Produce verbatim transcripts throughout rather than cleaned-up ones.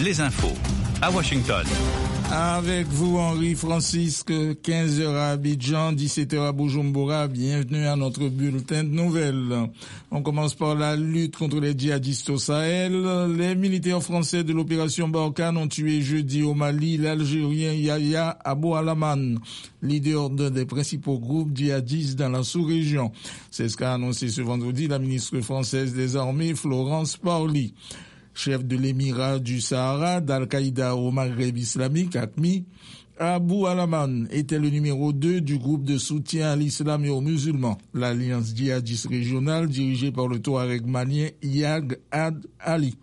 les infos à Washington. Avec vous, Henri Francisque, quinze heures à Abidjan, dix-sept heures à Bujumbura. Bienvenue à notre bulletin de nouvelles. On commence par la lutte contre les djihadistes au Sahel. Les militaires français de l'opération Barkhane ont tué jeudi au Mali l'Algérien Yahya Abou Alaman, leader d'un des principaux groupes djihadistes dans la sous-région. C'est ce qu'a annoncé ce vendredi la ministre française des Armées, Florence Parly. Chef de l'émirat du Sahara d'Al-Qaïda au Maghreb islamique, A Q M I, Abou Alaman était le numéro deux du groupe de soutien à l'islam et aux musulmans, l'alliance djihadiste régionale dirigée par le Touareg malien Yag Ad Ali.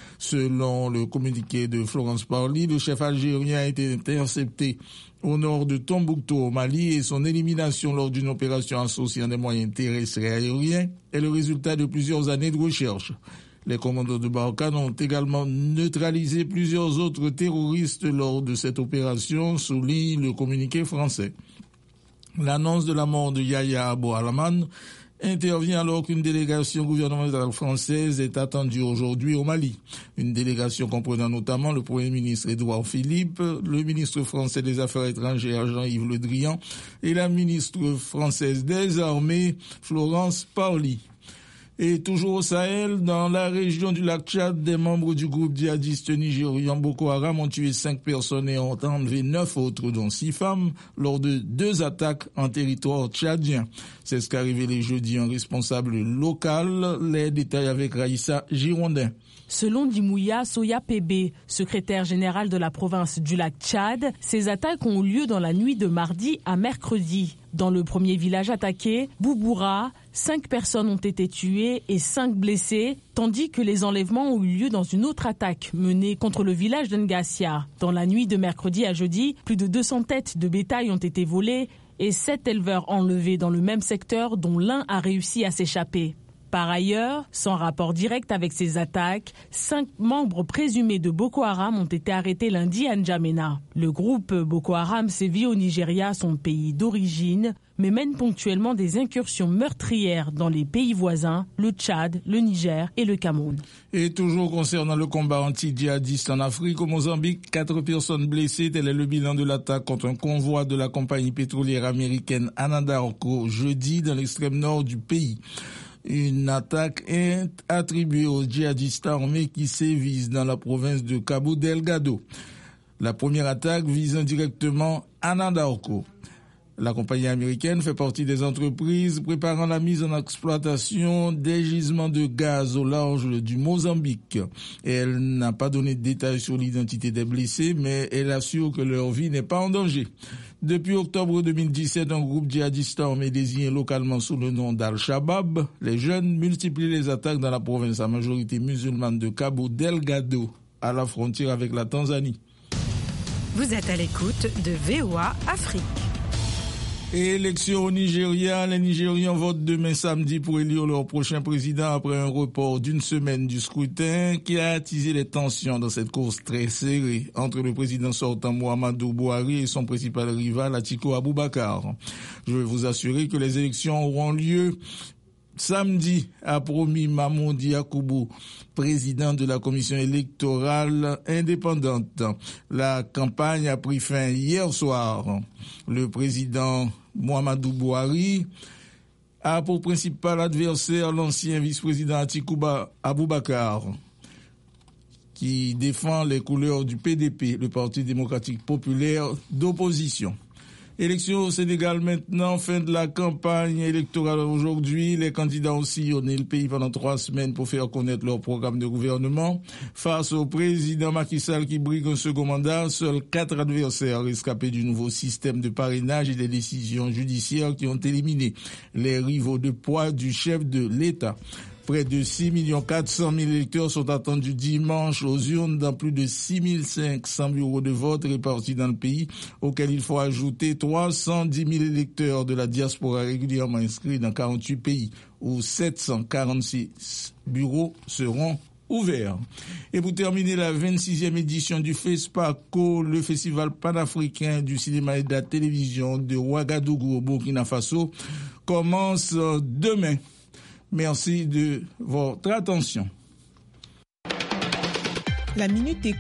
Selon le communiqué de Florence Parly, le chef algérien a été intercepté au nord de Tombouctou au Mali et son élimination lors d'une opération associant des moyens terrestres et aériens est le résultat de plusieurs années de recherche. Les commandos de Barkhane ont également neutralisé plusieurs autres terroristes lors de cette opération, souligne le communiqué français. L'annonce de la mort de Yahya Abou Alaman intervient alors qu'une délégation gouvernementale française est attendue aujourd'hui au Mali. Une délégation comprenant notamment le Premier ministre Édouard Philippe, le ministre français des Affaires étrangères Jean-Yves Le Drian et la ministre française des Armées Florence Parly. Et toujours au Sahel, dans la région du lac Tchad, des membres du groupe djihadiste nigérian Boko Haram ont tué cinq personnes et ont enlevé neuf autres, dont six femmes, lors de deux attaques en territoire tchadien. C'est ce qu'a révélé jeudi un responsable local. Les détails avec Raïssa Girondin. Selon Dimouya Soya Pébé, secrétaire général de la province du lac Tchad, ces attaques ont eu lieu dans la nuit de mardi à mercredi. Dans le premier village attaqué, Bouboura, cinq personnes ont été tuées et cinq blessées, tandis que les enlèvements ont eu lieu dans une autre attaque menée contre le village d'Ngassia. Dans la nuit de mercredi à jeudi, plus de deux cents têtes de bétail ont été volées et sept éleveurs enlevés dans le même secteur, dont l'un a réussi à s'échapper. Par ailleurs, sans rapport direct avec ces attaques, cinq membres présumés de Boko Haram ont été arrêtés lundi à N'Djamena. Le groupe Boko Haram sévit au Nigeria, son pays d'origine, mais mène ponctuellement des incursions meurtrières dans les pays voisins, le Tchad, le Niger et le Cameroun. Et toujours concernant le combat anti-djihadiste en Afrique, au Mozambique, quatre personnes blessées, tel est le bilan de l'attaque contre un convoi de la compagnie pétrolière américaine Anadarko jeudi dans l'extrême nord du pays. Une attaque est attribuée aux djihadistes armés qui sévissent dans la province de Cabo Delgado. La première attaque vise indirectement Anadarko. La compagnie américaine fait partie des entreprises préparant la mise en exploitation des gisements de gaz au large du Mozambique. Et elle n'a pas donné de détails sur l'identité des blessés, mais elle assure que leur vie n'est pas en danger. Depuis octobre deux mille dix-sept, un groupe djihadiste armé désigné localement sous le nom d'Al-Shabaab, les jeunes multiplient les attaques dans la province à majorité musulmane de Cabo Delgado, à la frontière avec la Tanzanie. Vous êtes à l'écoute de V O A Afrique. Élection au Nigeria, les Nigérians votent demain samedi pour élire leur prochain président après un report d'une semaine du scrutin qui a attisé les tensions dans cette course très serrée entre le président sortant Muhammadu Buhari et son principal rival Atiku Abubakar. Je veux vous assurer que les élections auront lieu samedi, a promis Mahmoud Yakubu, président de la commission électorale indépendante. La campagne a pris fin hier soir. Le président Muhammadu Buhari a pour principal adversaire l'ancien vice-président Atiku Abubakar, qui défend les couleurs du P D P, le Parti démocratique populaire d'opposition. Élection au Sénégal maintenant, fin de la campagne électorale aujourd'hui. Les candidats ont sillonné le pays pendant trois semaines pour faire connaître leur programme de gouvernement. Face au président Macky Sall qui brigue un second mandat, seuls quatre adversaires rescapés du nouveau système de parrainage et des décisions judiciaires qui ont éliminé les rivaux de poids du chef de l'État. Près de six millions quatre cent mille électeurs sont attendus dimanche aux urnes dans plus de six mille cinq cents bureaux de vote répartis dans le pays, auxquels il faut ajouter trois cent dix mille électeurs de la diaspora régulièrement inscrits dans quarante-huit pays, où sept cent quarante-six bureaux seront ouverts. Et pour terminer, la vingt-sixième édition du FESPACO, le festival panafricain du cinéma et de la télévision de Ouagadougou au Burkina Faso, commence demain. Merci de votre attention. La minute